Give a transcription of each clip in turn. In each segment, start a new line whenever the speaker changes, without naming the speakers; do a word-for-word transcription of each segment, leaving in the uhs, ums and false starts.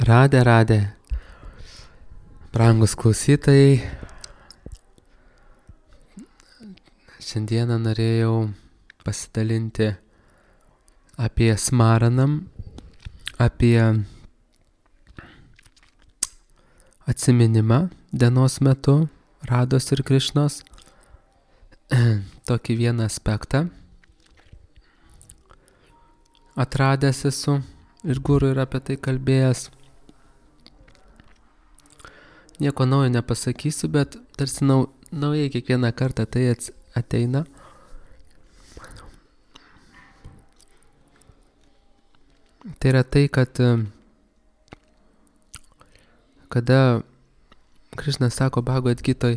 Radė, radė. Brangus klausytojai, šiandieną norėjau pasidalinti apie Smaranam, apie atsiminimą dienos metu Rados ir Krišnos, tokį vieną aspektą atradęs esu ir guru yra apie tai kalbėjęs. Nieko naujo nepasakysiu, bet tarsi nau, naujai kiekvieną kartą tai ateina. Tai yra tai, kad kada Krišnas sako Bhagavad Gitoj,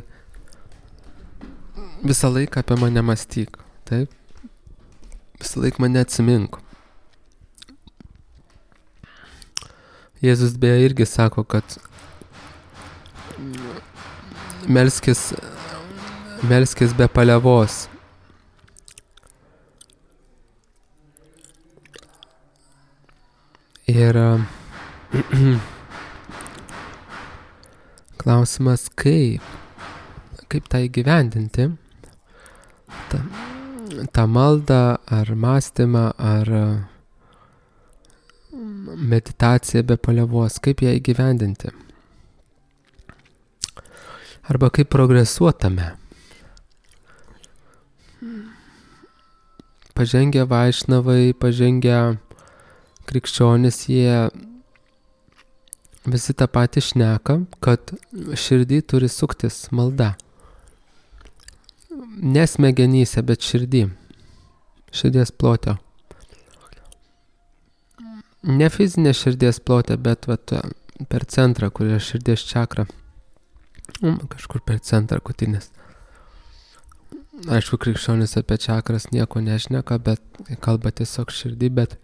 visą laiką apie mane mąstyk, taip? Visą laiką mane atsimink. Jėzus beje irgi sako, kad melskis, melskis be paliovos. Ir klausimas, kaip, kaip tą įgyvendinti, tą, tą maldą ar mąstymą, ar meditaciją be paliovos, kaip ją įgyvendinti. Arba kaip progresuotame. Pažengę vaišnavai, pažengę krikščionys, jie visi tą patį šneka, kad širdį turi suktis malda. Ne smegenyse, bet širdį. Širdies plote. Ne fizinė širdies plote, bet vat, per centrą, kur yra širdies čakra. Kažkur per centrą kutinės. Aišku, krikščionis apie čakras nieko nešneka, bet kalba tiesiog širdį, bet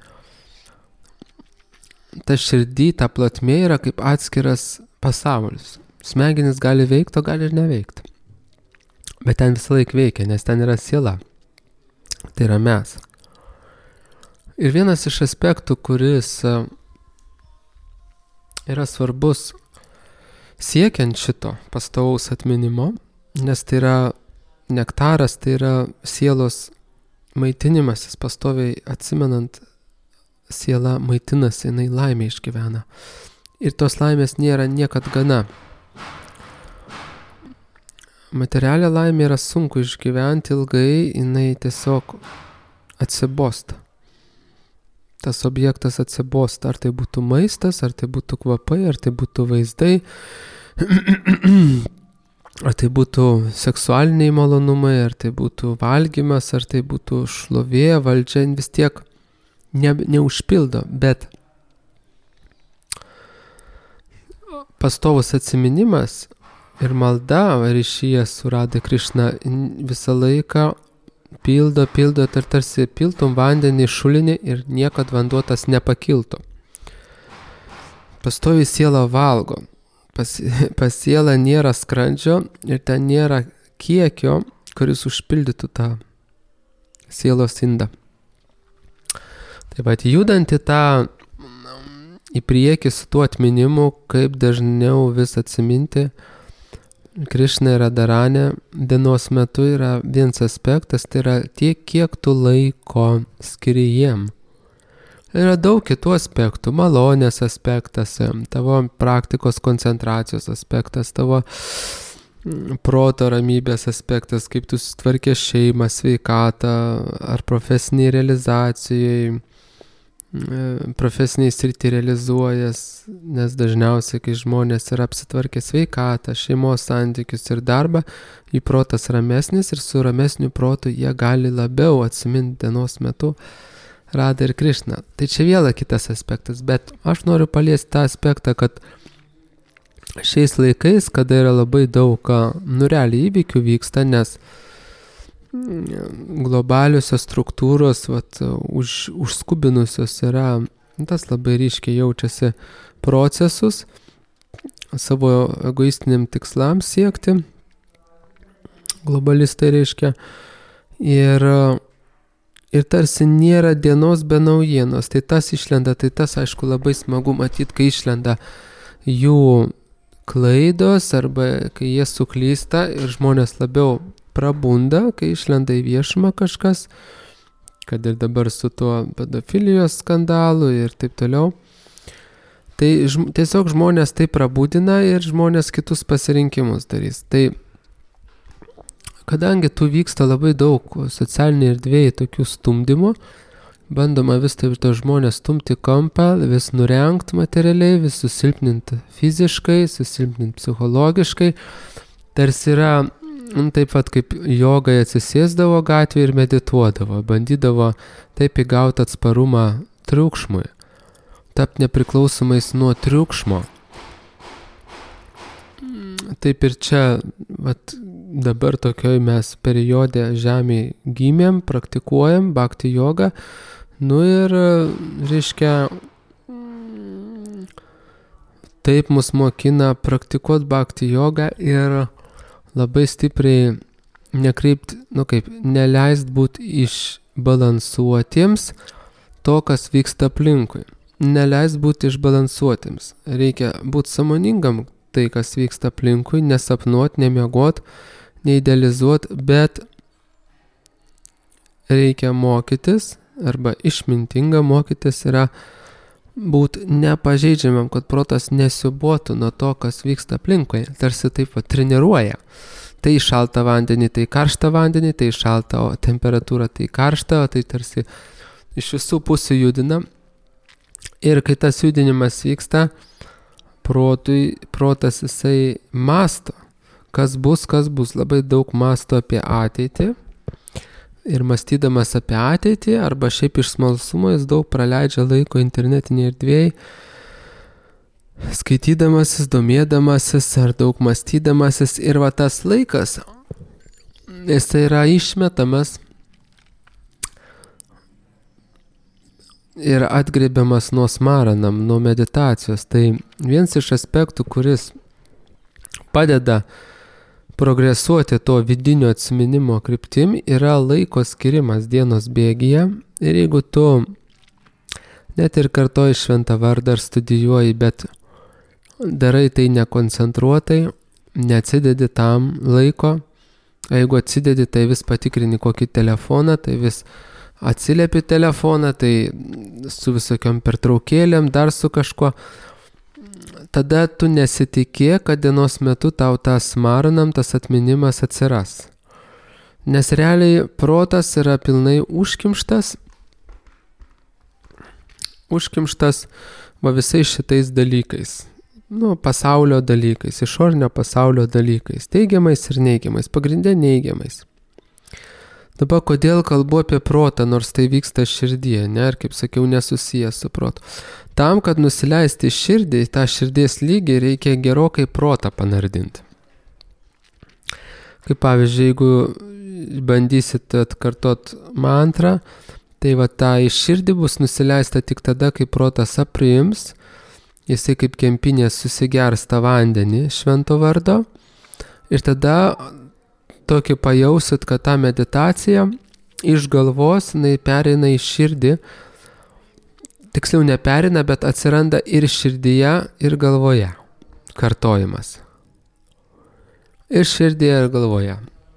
ta širdį, ta plotmė yra kaip atskiras pasaulis. Smegenis gali veikti, o gali ir neveikti. Bet ten visą laiką veikia, nes ten yra siela. Tai yra mes. Ir vienas iš aspektų, kuris yra svarbus siekiant šito pastovaus atminimo, nes tai yra nektaras, tai yra sielos maitinimasis, pastoviai atsimenant, siela maitinasi, jinai laimę išgyvena. Ir tos laimės nėra niekad gana. Materialią laimę yra sunku išgyventi ilgai, jinai tiesiog atsibosta. Tas objektas atsibosta, ar tai būtų maistas, ar tai būtų kvapai, ar tai būtų vaizdai, ar tai būtų seksualiniai malonumai, ar tai būtų valgymas, ar tai būtų šlovė, valdžia, vis tiek ne, neužpildo, bet pastovus atsiminimas ir malda ryšyje su Rada Krišna visą laiką pildo, pildo, ir tarsi piltum vandenį šulinį ir niekad vanduo tas nepakiltų. Pastoviai siela valgo. Pas, pas sielą nėra skrandžio ir ten nėra kiekio, kuris užpildytų tą sielos indą. Tai vat, judant į tą į priekį su tuo atminimu, kaip dažniau vis atsiminti, Krišna ir Radharanė dienos metu yra vienas aspektas, tai yra tiek, kiek tu laiko skiri jiem. Yra daug kitų aspektų, malonės aspektas, tavo praktikos koncentracijos aspektas, tavo proto ramybės aspektas, kaip tu sutvarkė šeimą, sveikatą, ar profesiniai realizacijai, profesiniai srity realizuojas, nes dažniausiai, kai žmonės yra apsitvarkę sveikatą, šeimos santykius ir darbą, jų protas ramesnis ir su ramesniu protu jie gali labiau atsiminti dienos metu Radą ir Krišną. Tai čia vėl kitas aspektas, bet aš noriu paliesti tą aspektą, kad šiais laikais, kada yra labai daug nurealiai įvykių vyksta, nes globaliosios struktūros vat, už, užskubinusios yra, tas labai ryškiai jaučiasi procesus savo egoistiniam tikslams siekti, globalistai reiškia, ir ir tarsi nėra dienos be naujienos. Tai tas išlenda, tai tas aišku labai smagu matyti, kai išlenda jų klaidos arba kai jie suklysta ir žmonės labiau prabunda, kai išlenda į viešumą kažkas, kad ir dabar su tuo pedofilijos skandalu ir taip toliau. Tai žm- tiesiog žmonės tai prabudina ir žmonės kitus pasirinkimus darys. Tai kadangi tu vyksta labai daug socialiniai erdvėjai tokių stumdymų, bandoma vis taip to žmonės stumti kampą, vis nurengt materialiai, vis susilpninti fiziškai, susilpninti psichologiškai. Tarsi yra, nu, taip pat kaip jogai atsisėsdavo gatvėje ir medituodavo, bandydavo taip įgauti atsparumą triukšmui, tapti nepriklausomais nuo triukšmo. Taip ir čia, vat, dabar tokioj mes periode žemėje gimėm, praktikuojam bhakti jogą, nu ir, reiškia, taip mus mokina praktikuoti bhakti jogą ir labai stipriai nekreipt, nu kaip, neleist būti išbalansuotiems to, kas vyksta aplinkui. Neleist būti išbalansuotiems. Reikia būti sąmoningam tai, kas vyksta aplinkui, nesapnuot, nemiegot, neidealizuot, bet reikia mokytis, arba išmintinga mokytis yra būti nepažeidžiamam, kad protas nesiubotų nuo to, kas vyksta aplinkui. Tarsi taip pat treniruoja. Tai šaltą vandenį, tai karštą vandenį, tai šaltą temperatūrą, tai karštą, tai tarsi iš visų pusių judina. Ir kai tas judinimas vyksta, protui, protas jisai masto, kas bus, kas bus, labai daug masto apie ateitį. Ir mąstydamas apie ateitį, arba šiaip iš smalsumo, jis daug praleidžia laiko internetinėje erdvėje, skaitydamasis, domėdamasis ar daug mąstydamasis. Ir va tas laikas, jis yra išmetamas ir atgriebiamas nuo smaranam, nuo meditacijos. Tai vienas iš aspektų, kuris padeda progresuoti to vidinio atsiminimo kryptim, yra laiko skirimas dienos bėgyje. Ir jeigu tu net ir kartoji šventą vardą ar studijuoji, bet darai tai nekoncentruotai, neatsidedi tam laiko, jeigu atsidedi, tai vis patikrini kokį telefoną, tai vis atsiliepi telefoną, tai su visokiom pertraukėlėm, dar su kažkuo, tada tu nesitikė, kad dienos metu tau tas smaranam, tas atminimas atsiras. Nes realiai protas yra pilnai užkimštas, užkimštas va visais šitais dalykais. Nu, pasaulio dalykais, išorinio pasaulio dalykais, teigiamais ir neigiamais, pagrindė neigiamais. Dabar kodėl kalbu apie protą, nors tai vyksta širdyje, ne, ir kaip sakiau, nesusijęs su protu. Tam, kad nusileisti širdį, tą širdies lygį reikia gerokai protą panardinti. Kaip pavyzdžiui, jeigu bandysit atkartot mantrą, tai va tą į širdį bus nusileista tik tada, kai protas apriims, jisai kaip kempinės susigers tą vandenį švento vardo, ir tada tokį pajausit, kad ta meditacija iš galvos, jinai pereina į širdį, tiksliau nepereina, bet atsiranda ir širdyje, ir galvoje kartojimas. Ir širdyje, ir galvoje.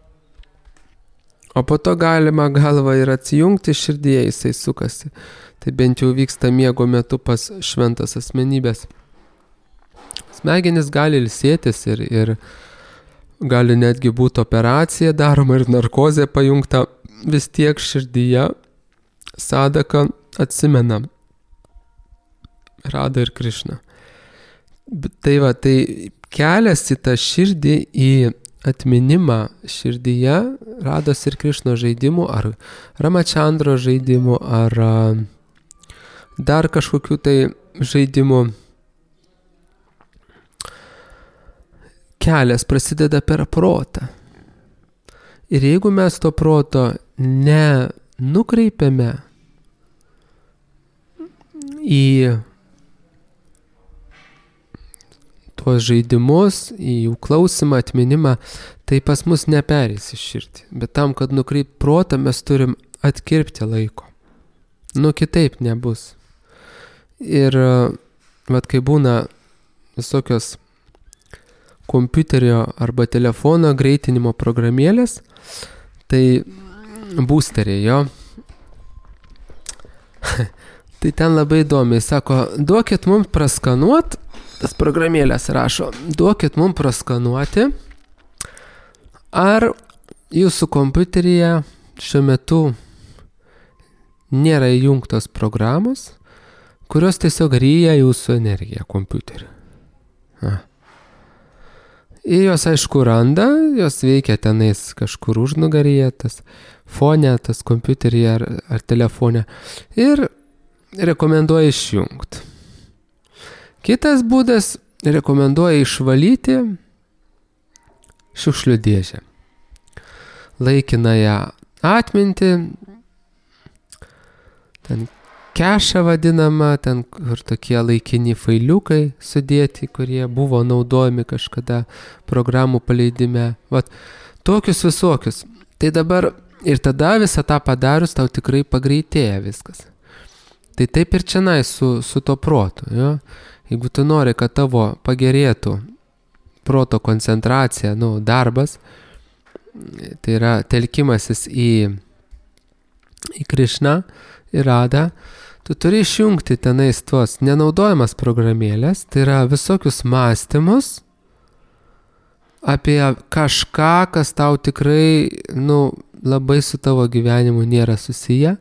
O po to galima galvą ir atsijungti, širdyje jisai sukasi. Tai bent jau vyksta miego metu pas šventas asmenybės. Smegenys gali ilsėtis ir, ir gali netgi būti operacija daroma ir narkozė pajungta, vis tiek širdyje sadaka atsimena Radą ir Krišną. Tai va, tai kelias į tą širdį, į atminimą širdyje Rados ir Krišno žaidimų, ar Ramachandro žaidimų, ar dar kažkokių tai žaidimų. Kelias prasideda per protą. Ir jeigu mes to proto nenukreipiame į tuos žaidimus, į jų klausimą, atminimą, tai pas mus neperės į širdį. Bet tam, kad nukreipt protą, mes turim atkirpti laiko. Nu, kitaip nebus. Ir vat kai būna visokios kompiuterio arba telefono greitinimo programėlės, tai boosteriai, jo. Tai ten labai įdomiai, sako, duokit mums praskanuot, tas programėlės rašo, duokit mums praskanuoti, ar jūsų kompiuteryje šiuo metu nėra įjungtos programos, kurios tiesiog ryja jūsų energiją kompiuterį. A. Ir jos, aišku, randa, jos veikia tenais kažkur užnugaryje, tas fone, tas kompiuteryje ar, ar telefone. Ir rekomenduoja išjungti. Kitas būdas rekomenduoja išvalyti šiukšlių dėžę. Laikinąją atmintį, ten kešą vadinamą, ten kur tokie laikini failiukai sudėti, kurie buvo naudojami kažkada programų paleidime. Vat, tokius visokius. Tai dabar ir tada visą tą padarius tau tikrai pagreitėja viskas. Tai taip ir čianai su, su to protu. Jo? Jeigu tu nori, kad tavo pagerėtų proto koncentracija, nu, darbas, tai yra telkimasis į, į Krišną, į Radą, tu turi išjungti tenais tuos nenaudojamas programėlės, tai yra visokius mąstymus apie kažką, kas tau tikrai, nu, labai su tavo gyvenimu nėra susiję.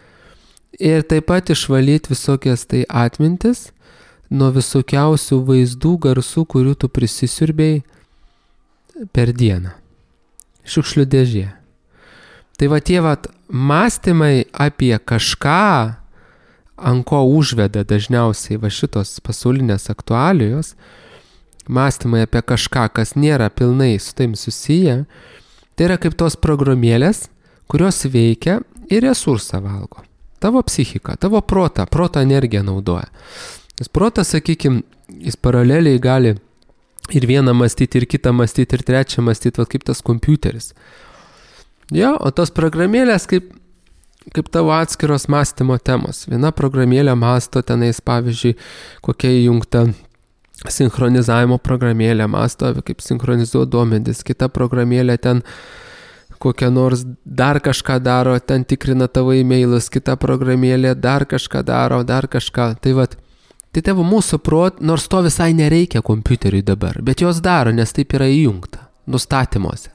Ir taip pat išvalyti visokias tai atmintis nuo visokiausių vaizdų, garsų, kurių tu prisisiurbėjai per dieną. Šiukšlių dėžė. Tai va tie vat mąstymai apie kažką, ant ko užveda dažniausiai va šitos pasaulinės aktualijos, mąstymai apie kažką, kas nėra pilnai su taim susiję, tai yra kaip tos programėlės, kurios veikia ir resursą valgo. Tavo psichika, tavo protą, proto energiją naudoja. Nes protas, sakykim, jis paraleliai gali ir vieną mąstyti, ir kitą mąstyti, ir trečią mąstyti, va, kaip tas kompiuteris. Jo, o tos programėlės kaip, kaip tavo atskiros mąstymo temos. Viena programėlė mąsto tenais, pavyzdžiui, kokia įjungta sinchronizavimo programėlė, mąsto, kaip sinchronizuoti duomenis. Kita programėlė ten kokią nors dar kažką daro, ten tikrina tavo e-mailus, kita programėlė dar kažką daro, dar kažką. Tai vat, tai tavo mūsų prot, nors to visai nereikia kompiuteriui dabar, bet jos daro, nes taip yra įjungta, nustatymuose.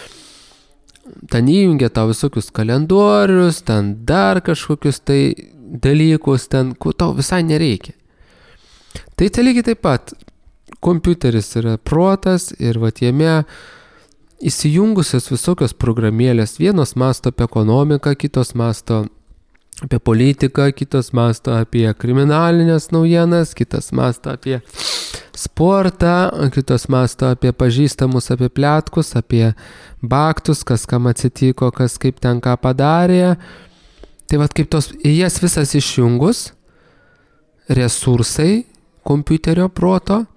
Ten įjungia tau visokius kalendorius, ten dar kažkokius tai dalykus, ten, ko tau visai nereikia. Tai tai lygiai taip pat, kompiuteris yra protas ir vat jame įsijungusios visokios programėlės, vienos mąsto apie ekonomiką, kitos mąsto apie politiką, kitos mąsto apie kriminalinės naujienas, kitos mąsto apie sportą, kitos mąsto apie pažįstamus, apie pletkus, apie baktus, kas kam atsitiko, kas kaip ten ką padarė. Tai vat kaip tos, jas visas išjungus, resursai kompiuterio proto,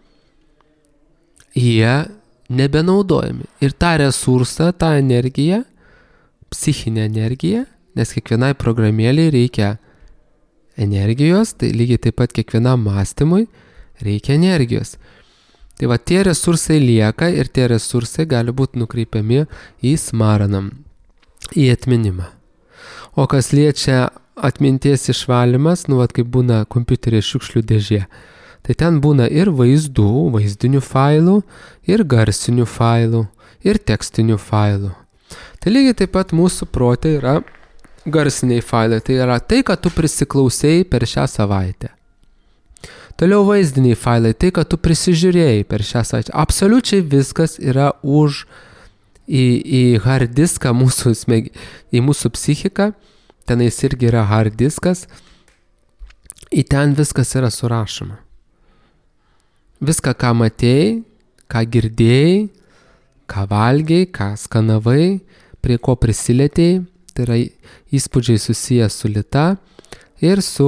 jie nebenaudojami. Ir tą resursą, tą energiją, psichinę energiją, nes kiekvienai programėliai reikia energijos, tai lygiai taip pat kiekvienam mąstymui reikia energijos. Tai va tie resursai lieka ir tie resursai gali būti nukreipiami į smaranam, į atminimą. O kas liečia atminties išvalymas, nu vat kaip būna kompiuterio šiukšlių dėžė, tai ten būna ir vaizdų, vaizdinių failų, ir garsinių failų, ir tekstinių failų. Tai lygiai taip pat mūsų prote yra garsiniai failai, tai yra tai, ką tu prisiklausėjai per šią savaitę. Toliau vaizdiniai failai, tai, ką tu prisižiūrėjai per šią savaitę. Absoliučiai viskas yra už į, į hard diską mūsų, smeg... į mūsų psichiką, tenais irgi yra hard diskas, į ten viskas yra surašoma. Viską, ką matėjai, ką girdėjai, ką valgiai, ką skanavai, prie ko prisilietėjai, tai yra įspūdžiai susiję su lyta ir su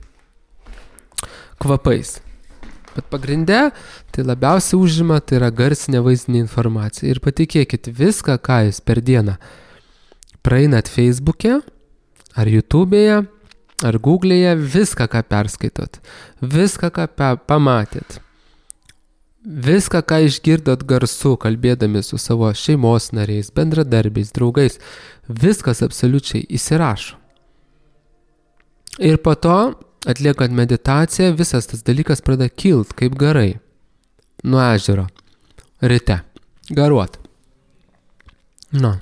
kvapais. Bet pagrinde, tai labiausiai užima, tai yra garsinė vaizdinė informacija. Ir patikėkit, viską, ką jūs per dieną praeinat Facebook'e, ar YouTube'e, ar Google'e, viską, ką perskaitot, viską, ką pe- pamatėt, viską, ką išgirdot garsu, kalbėdami su savo šeimos nariais, bendradarbiais, draugais, viskas absoliučiai įsirašo. Ir po to, atliekant meditaciją, visas tas dalykas pradeda kilt kaip garai nuo ežero ryte, garuot. Nu.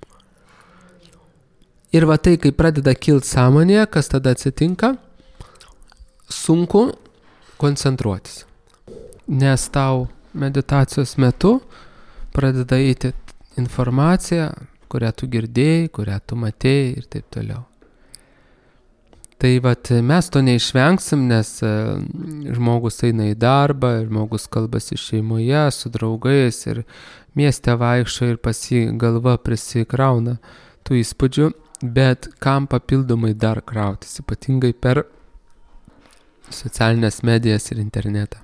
Ir va tai, kai pradeda kilt sąmonė, kas tada atsitinka, sunku koncentruotis. Nes tau meditacijos metu pradeda eiti informacija, kurią tu girdėjai, kurią tu matėjai ir taip toliau. Tai vat mes to neišvengsim, nes žmogus eina į darbą, žmogus kalbasi šeimoje su draugais ir mieste vaikšto ir pas jį galva prisikrauna tų įspūdžių, bet kam papildomai dar krautis, ypatingai per socialinės medijas ir internetą.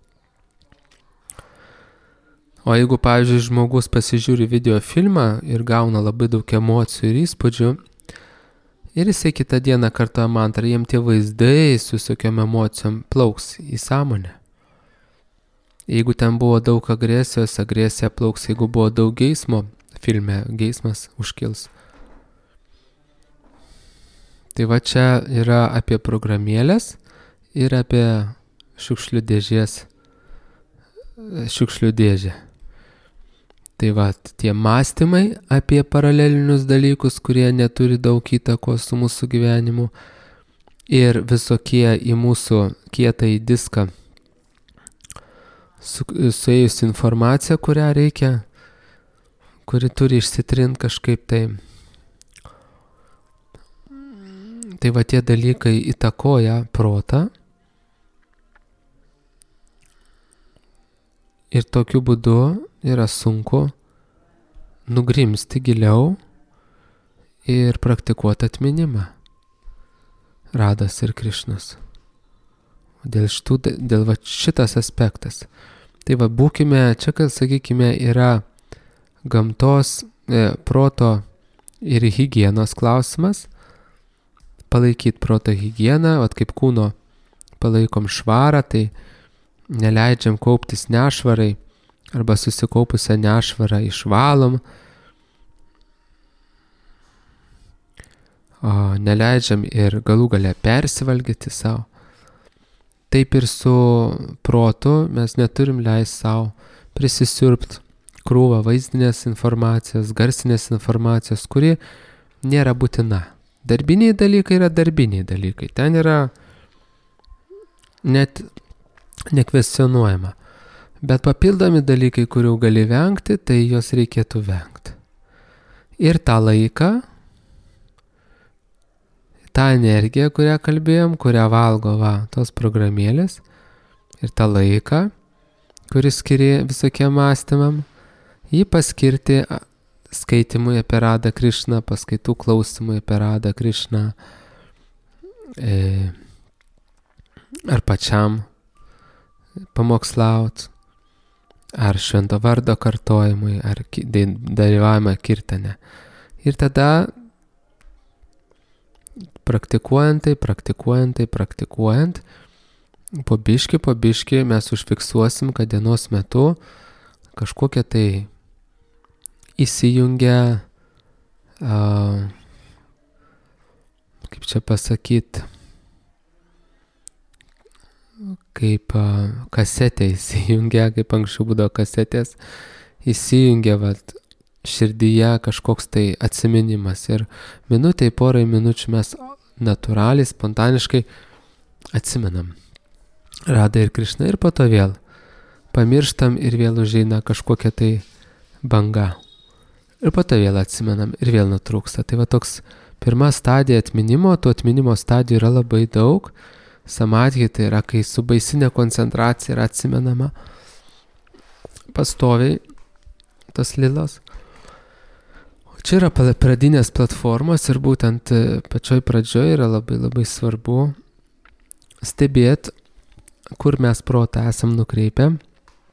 O jeigu, pavyzdžiui, žmogus pasižiūri video filmą ir gauna labai daug emocijų ir įspūdžių, ir jisai kitą dieną kartuoja mantrą, jiem tie vaizdai su visokiom emocijom plauks į sąmonę. Jeigu ten buvo daug agresijos, agresija plauks, jeigu buvo daug geismo, filme geismas užkils. Tai va čia yra apie programėlės ir apie šiukšlių dėžės, šiukšlių dėžę. Tai va, tie mąstymai apie paralelinius dalykus, kurie neturi daug įtakos su mūsų gyvenimu ir visokie į mūsų kietąjį diską su, suėjus informacija, kurią reikia, kuri turi išsitrint kažkaip tai. Tai va tie dalykai įtakoja protą ir tokiu būdu yra sunku nugrimsti giliau ir praktikuoti atminimą. Radas ir Krišnas. Dėl, šitų, dėl va šitas aspektas. Tai va būkime, čia, kad sakykime, yra gamtos, e, proto ir higienos klausimas. Palaikyti proto higieną, vat kaip kūno palaikom švarą, tai neleidžiam kauptis nešvarai arba susikaupusią nešvarą išvalom, o neleidžiam ir galų gale persivalgyti savo. Taip ir su protu mes neturim leisti savo prisisiurbti krūvą vaizdinės informacijos, garsinės informacijos, kuri nėra būtina. Darbiniai dalykai yra darbiniai dalykai. Ten yra net nekvestionuojama. Bet papildomi dalykai, kurių gali vengti, tai jos reikėtų vengti. Ir tą laiką, tą energiją, kurią kalbėjom, kurią valgo va, tos programėlės, ir tą laiką, kuris skiria visokiem mąstymam, jį paskirti skaitimui apie Radą Krišną, paskaitų klausimui apie Radą Krišną, e, ar pačiam pamokslaut, ar švento vardo kartojimui, ar dalyvavimą kirtane. Ir tada praktikuojant tai, praktikuojant tai, praktikuojant, po biškį, po biškį mes užfiksuosim, kad dienos metu kažkokia tai įsijungia, uh, kaip čia pasakyti, kaip uh, kasetė įsijungia, kaip anksčiau būdavo kasetės, įsijungia vat, širdyje kažkoks tai atsiminimas ir minutei, porai minučių mes natūraliai, spontaniškai atsimenam Radą ir Krišną ir po to vėl pamirštam ir vėl užeina kažkokia tai banga. Ir po to vėl atsimenam ir vėl nutrūksta. Tai va toks pirma stadija atminimo, tų atminimo stadijų yra labai daug. Samadhi tai yra, kai su baisinė koncentracija yra atsimenama pastoviai tas lilas. O čia yra pradinės platformos ir būtent pačioj pradžioj yra labai labai svarbu stebėti, kur mes protą esam nukreipę,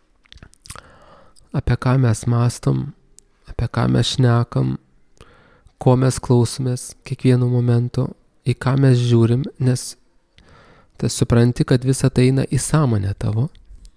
apie ką mes mąstom, apie ką mes šnekam, ko mes klausomės kiekvienu momentu, į ką mes žiūrim, nes tai supranti, kad visa tai eina į sąmonę tavo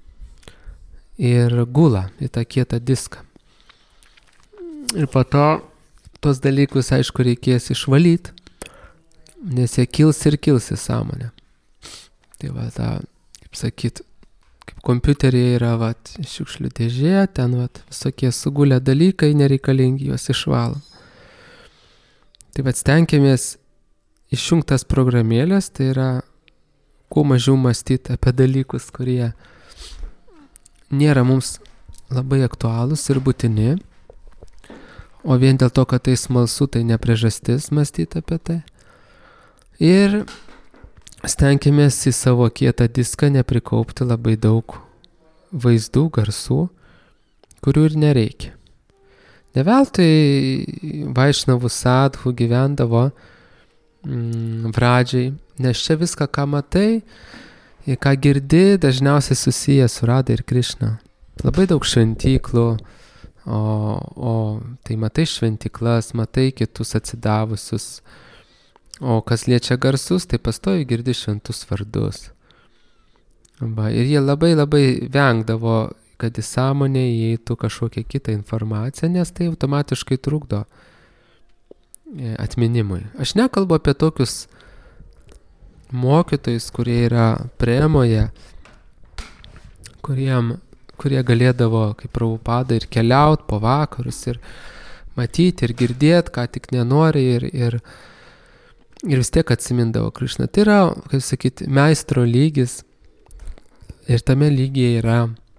ir gula į tą kietą diską. Ir po to tos dalykus, aišku, reikės išvalyti, nes jie kils ir kils į sąmonę. Tai va, ta, kaip sakyt, kaip kompiuteryje yra va, šiukšlių dėžė, ten va, visokie sugulę dalykai nereikalingi, juos išvalom. Tai va, stenkėmės išjungtas programėlės, tai yra kuo mažiau mąstyti apie dalykus, kurie nėra mums labai aktualūs ir būtini, o vien dėl to, kad tai smalsu, tai ne priežastis mąstyti apie tai. Ir stenkimės į savo kietą diską neprikaupti labai daug vaizdų, garsų, kurių ir nereikia. Ne veltui Vaišnavų sadhų gyvendavo mm, Vradžiai, nes čia viską, ką matai, ir ką girdi, dažniausiai susiję su Radha ir Krišna. Labai daug šventyklų, o, o tai matai šventyklas, matai kitus atsidavusius, o kas liečia garsus, tai pastovi girdi šventus vardus. Va, ir jie labai labai vengdavo, kad į sąmonę įeitų kažkokią kitą informaciją, nes tai automatiškai trukdo atminimui. Aš nekalbu apie tokius mokytojus, kurie yra premoje, kuriem, kurie galėdavo, kaip Prabhupada, ir keliaut po vakarus, ir matyti, ir girdėti, ką tik nenori, ir, ir, ir vis tiek atsimindavo Krišną. Tai yra, kaip sakyti, meistro lygis, ir tame lygyje yra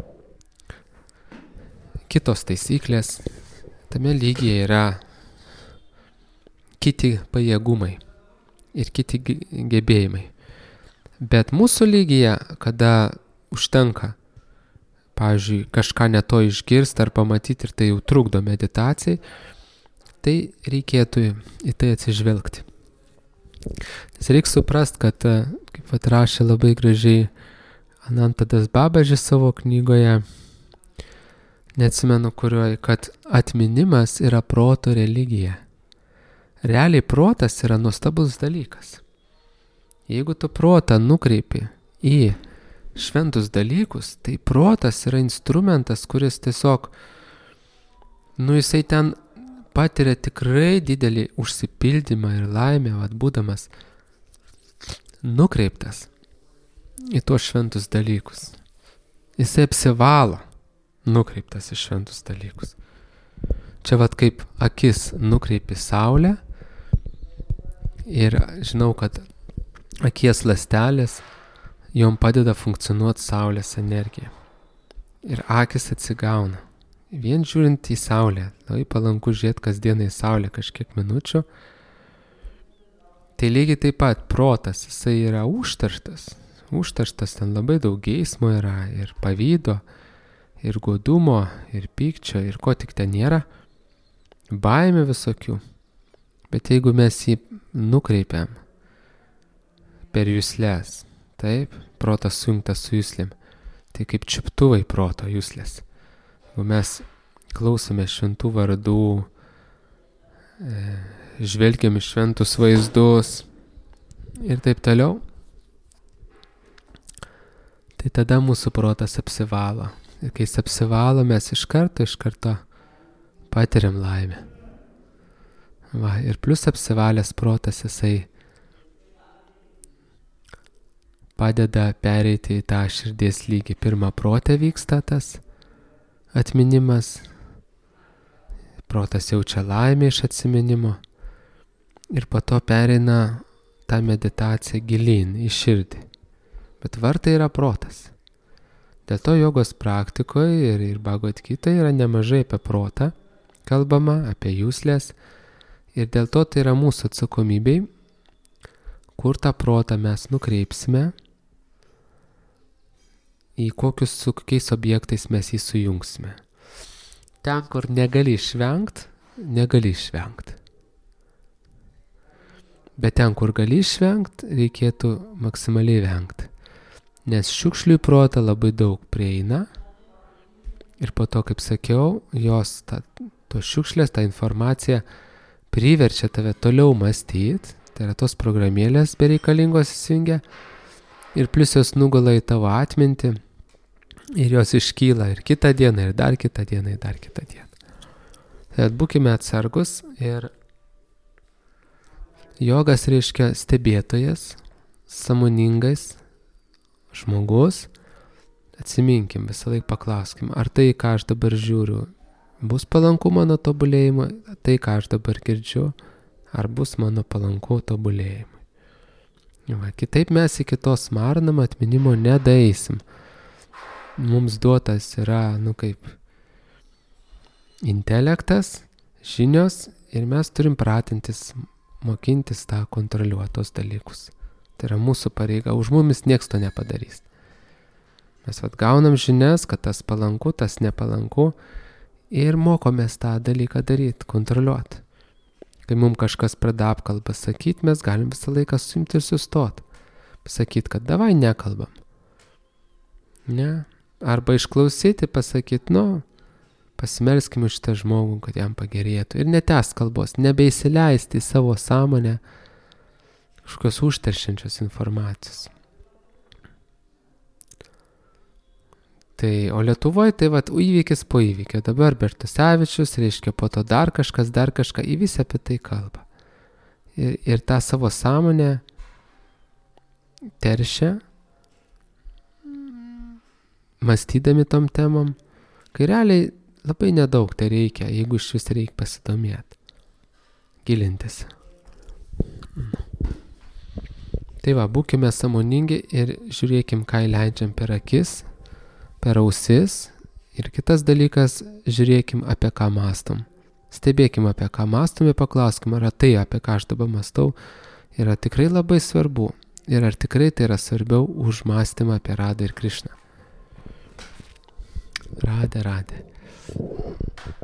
kitos taisyklės, tame lygyje yra kiti pajėgumai ir kiti gebėjimai. Bet mūsų lygyje, kada užtenka, pavyzdžiui, kažką ne to išgirsti ar pamatyti ir tai jau trukdo meditacijai, tai reikėtų į tai atsižvelgti. Nes reikia suprast, kad, kaip atrašė labai gražiai Anantadas Babažis savo knygoje, neatsimenu kurioje, kad atminimas yra proto religija. Realiai protas yra nuostabus dalykas. Jeigu tu protą nukreipi į šventus dalykus, tai protas yra instrumentas, kuris tiesiog, nu jisai ten patiria tikrai didelį užsipildymą ir laimę, vat, būdamas nukreiptas į tuos šventus dalykus. Jisai apsivalo nukreiptas į šventus dalykus. Čia vat kaip akis nukreipi saulę ir žinau, kad akies ląstelės jom padeda funkcionuoti saulės energiją. Ir akis atsigauna. Vien žiūrint į saulę, labai palanku žiūrėti kasdieną į saulę kažkiek minučių. Tai lygiai taip pat protas, jisai yra užterštas. Užterštas, ten labai daug geismo yra, ir pavydo, ir godumo, ir pykčio, ir ko tik ten nėra. Baimė visokių. Bet jeigu mes jį nukreipiam per juslės, taip, protas sujungtas su juslėm, tai kaip čiuptuvai proto juslės. Jeigu mes klausome šventų vardų, e, žvelgiam į šventus vaizdus ir taip toliau, tai tada mūsų protas apsivalo. Ir kai jis apsivalo, mes iš karto, iš karto patiriam laimę. Va, ir plus apsivalęs protas, jisai padeda pereiti į tą širdies lygį. Pirmą protę vyksta tas atminimas, protas jaučia laimę iš atsiminimo ir po to pereina tą meditaciją gilyn į širdį. Bet vartai yra protas. Dėl to jogos praktikoje ir, ir Bhagavad Gitoje yra nemažai apie protą kalbama, apie juslės. Ir dėl to tai yra mūsų atsakomybei, kur tą protą mes nukreipsime, į kokius su kokiais objektais mes jį sujungsime. Ten, kur negali išvengt, negali išvengt. Bet ten, kur gali išvengt, reikėtų maksimaliai vengt. Nes šiukšlių į protą labai daug prieina ir po to, kaip sakiau, jos, ta, tos šiukšlės, ta informacija priverčia tave toliau mąstyti, tai yra tos programėlės bereikalingos įsijungia, ir plus jos nugula į tavo atmintį, ir jos iškyla ir kitą dieną, ir dar kitą dieną, ir dar kitą dieną. Tai būkime atsargus, ir jogas reiškia stebėtojas, sąmoningais žmogus. Atsiminkim, visą laiką paklauskim, ar tai, ką aš dabar žiūriu, bus palanku mano tobulėjimui, tai, ką aš dabar girdžiu, ar bus mano palanku tobulėjimui. Va, kitaip mes iki to smarnamo atminimo nedaeisim. Mums duotas yra, nu kaip, intelektas, žinios, ir mes turim pratintis, mokintis tą kontroliuotos dalykus. Tai yra mūsų pareiga, už mumis nieks to nepadarys. Mes vat gaunam žinias, kad tas palanku, tas nepalanku, ir mokomės tą dalyką daryti, kontroliuoti. Kai mums kažkas pradeda apkalbą sakyti, mes galim visą laiką suimti ir sustoti. Pasakyti, kad davai nekalbam. Ne. Arba išklausyti, pasakyti, nu, pasimelskime už šitą žmogų, kad jam pagerėtų. Ir netęst kalbos, nebeįsileisti į savo sąmonę kažkokios užteršiančios informacijos. Tai, o Lietuvoje tai vat įvykis po įvykio. Dabar Bertusevičius, reiškia po to dar kažkas, dar kažką, į visi apie tai kalba. Ir, ir tą savo sąmonę teršia, mąstydami tom temom, kai realiai labai nedaug tai reikia, jeigu iš vis reikia pasidomėti, gilintis. Tai va, būkime sąmoningi ir žiūrėkim, ką įleidžiam per akis, per ausis, ir kitas dalykas, žiūrėkim, apie ką mąstom. Stebėkim, apie ką mąstom, ir paklauskim, ar tai, apie ką aš dabar mąstau, yra tikrai labai svarbu, ir ar tikrai tai yra svarbiau už mąstymą apie Radą ir Krišną. Radė, Radė.